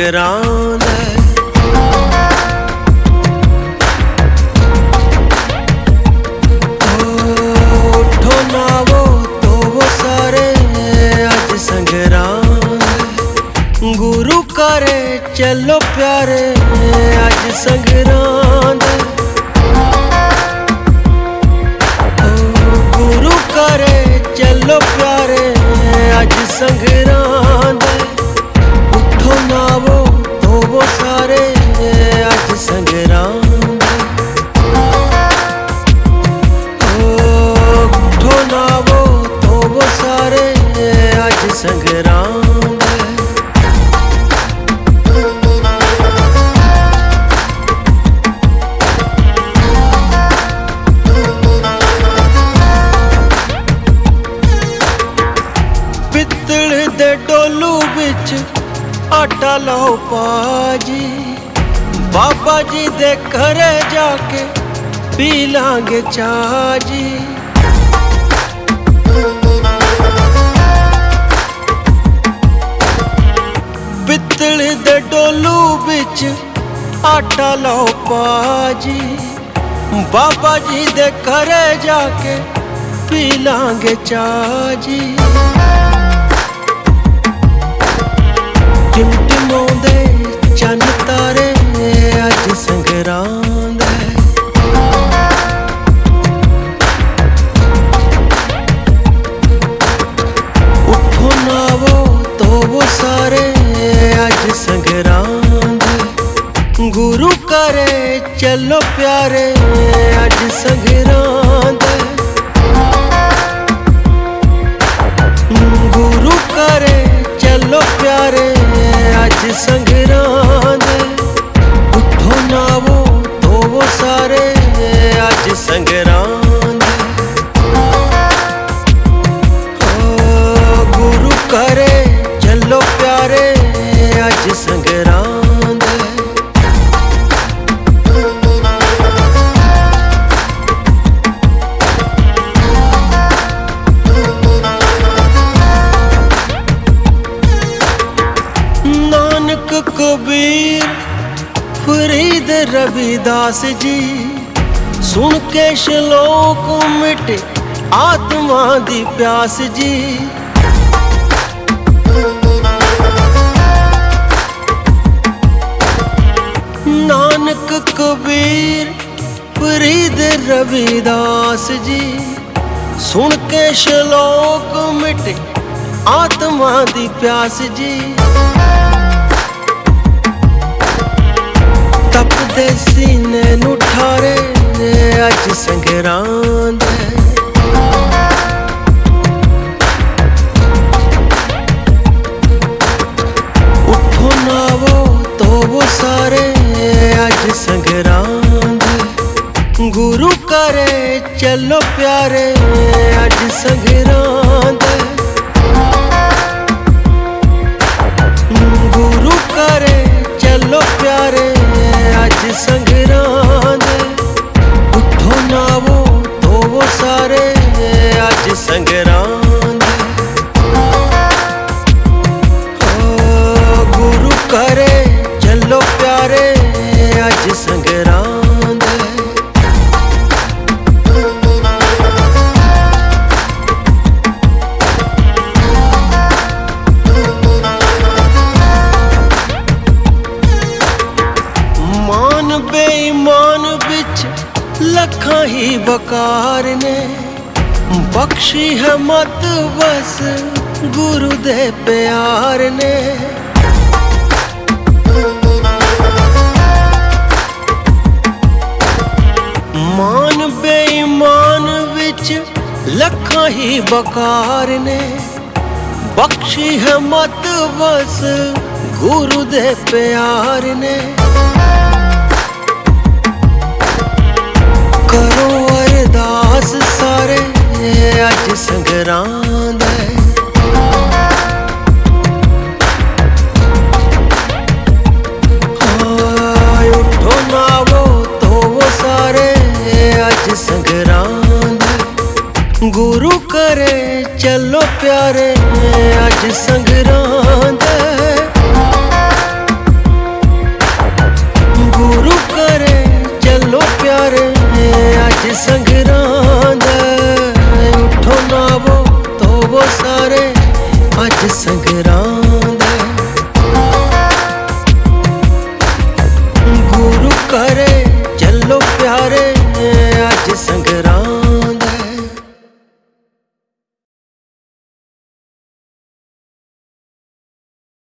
संगरांद है। उठो नावो तो वो सारे आज संगरांद है। गुरु करे चलो प्यारे आज संगरांद है। गुरु करे चलो प्यारे आज संगरांद है। उठो नावो तो वो सारे आज संगरांद है। उठो नावो तो वो सारे आज संगरांद है। पित्तल दे डोलू बिच आटा लाओ पाजी, बाबा जी दे घरे जाके पी लांगे चाजी। पित्तल दे डोलू बिच आटा लाओ पाजी, बाबा जी दे घरे जाके पी लांगे चाजी। टिमटिमाउंदे चन्न तारे अज संगरांद है। उठो नावो तो वो सारे अज संगरांद है। गुरु करे चलो प्यारे अज संगरांद है। गुरु करे चलो प्यारे आज संगरांद है। उठो नावो तो वो सारे आज संगरांद है। गुरु करे चलो प्यारे आज संगरांद है। कबीर फरीद रविदास जी सुन के श्लोक मिटे आत्मा दी प्यास जी। नानक कबीर फरीद रविदास जी सुन के श्लोक मिटे आत्मा दी प्यास जी। तपदे सीने नू ठारे अज संगरांद है। उठो नावो तो वो सारे अज संगरांद है। गुरु करे चलो प्यारे अज संगरांद है। गुरु करे चलो प्यारे आज संगरांद है। उठो नावो तो वो सारे आज संगरांद है। गुरु करे चलो प्यारे आज संगरांद है। बेईमान बिच लखा ही बकार ने बख्शी है मत बस गुरु दे प्यार ने। मान बेईमान बिच लखा ही बकार ने बख्शी है मत बस गुरु दे प्यार ने। करो अरदास सारे अज संगरांद है। उठो नावो तो वो सारे अज संगरांद है। गुरु करे चलो प्यारे अज संगरांद है। सारे अज संगरांद उठो नावो धोवो सारे अज संगरांद।